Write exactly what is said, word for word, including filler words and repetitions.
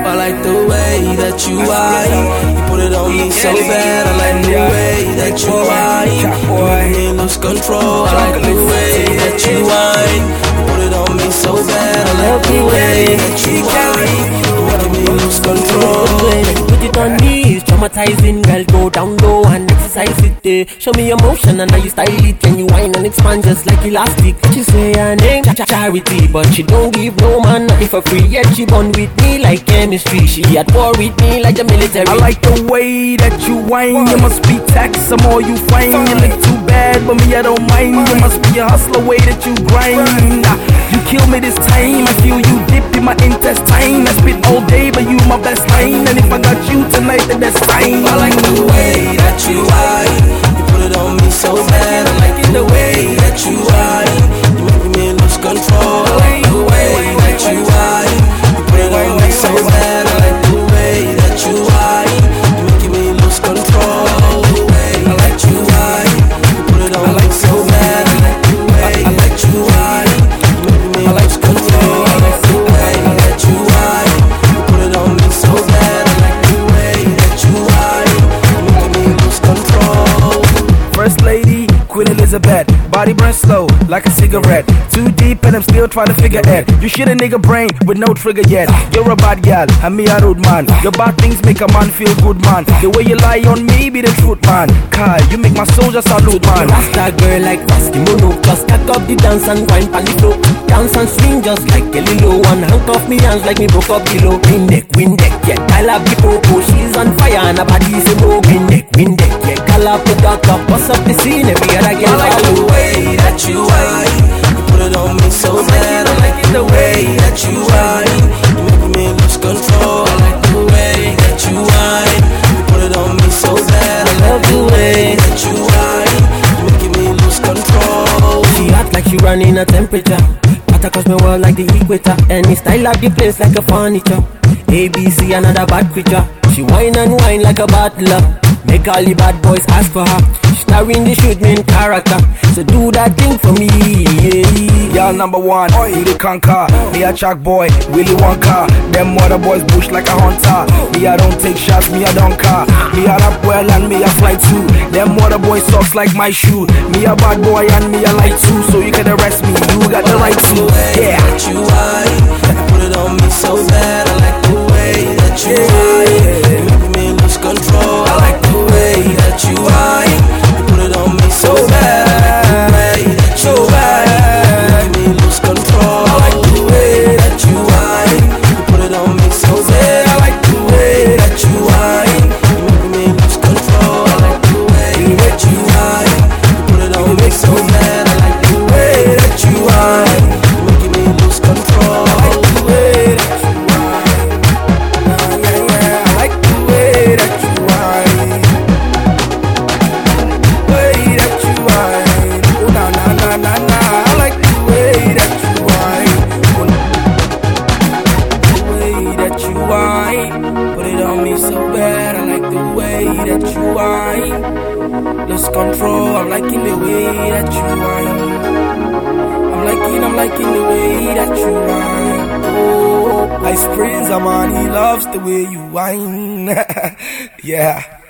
I like the way that you whine. You put it on me so bad. I like the way that you whine. You make me lose control. I like the way that you whine. You put it on me so bad. I like the way that you whine. You make me lose control. Put it on me, it's traumatizing. Girl, go down low and exercise it. Eh. Show me emotion and how you style it. Can you whine and expand just like elastic? She say her name Ch Charity, but she don't give no man nothing for free. Yet she bond with me like chemistry. She at war with me like the military. I like the way that you whine. You must be tax, some more you find. You look too bad, but me I don't mind. You must be a hustler, way that you grind. You kill me this time. I feel you dip in my intestine. I spit all day, but you my best line. And if I got you tonight, then that's fine. I like the way that you whine. You put it on me so bad. I like it the way that you whine. You make me lose control. I like the way that you whine. You put it on me so bad. I like the way that you whine. You making me lose control. The way that you whine. You put it on me so bad. I like the way that you whine. You making me lose control. I like the way that you whine. You put it on me so bad. I like the way that you whine. You making me lose control. First lady, Queen Elizabeth. Body burn slow, like a cigarette. Too deep and I'm still trying to figure it. You shit a nigga brain with no trigger yet. You're a bad gal, and me a rude man. Your bad things make a man feel good, man. The way you lie on me be the truth, man. Kai, you make my soldier salute, man. Rasta girl like Rusty Mono. Just stack up the dance and grind on the floor. Dance and swing just like Kelly Low. And handcuff me hands like me broke up below. Win deck, win deck, yeah. I love the popo. She's on fire and her body's a no. Win deck, win deck, yeah. Call up the doctor, bust up the scene every other girl. I like the way that you whine. You put it on me so bad. I like it the way that you whine. You make me lose control. I like the way that you whine. You put it on me so bad. I love the way that you whine. You making me lose control. She act like she running a temperature. But across my world like the equator. Any style of the place like a furniture. A B C another bad creature. She whine and whine like a battler. Make all the bad boys ask for her. Starring the shoot main character. So do that thing for me, yeah. Y'all number one, you the conquer. Me a track boy, Willy Wonka. Them other boys bush like a hunter. Me I don't take shots, me I don't car. Me I rap well and me I fly too. Them other boys socks like my shoe. Me a bad boy and me I like too. So you can arrest me, you got the right to. Yeah. That you whine, you put it on me so bad. I like the way that you whine. You make me lose control. I like the way that you whine. You put it on me so bad. I like the way that you whine. You make me lose control. I like the way that you whine. You put it on me so bad. I like the way that you whine. You make me lose control. I like the way that you whine. You put it on me so bad. I like the way that you whine. You making me lose control. I like the way that you whine. Yeah, yeah, I like the way that you whine. Way that you whine. Oh na na na na na. I like the way that you whine. The way that you whine. Put it on me so bad. I like the way that you whine. Lose control. I'm liking the way that you whine. I'm liking, I'm liking the way that you whine. Oh, Ice Prince, I'm on. He loves the way you whine. Yeah.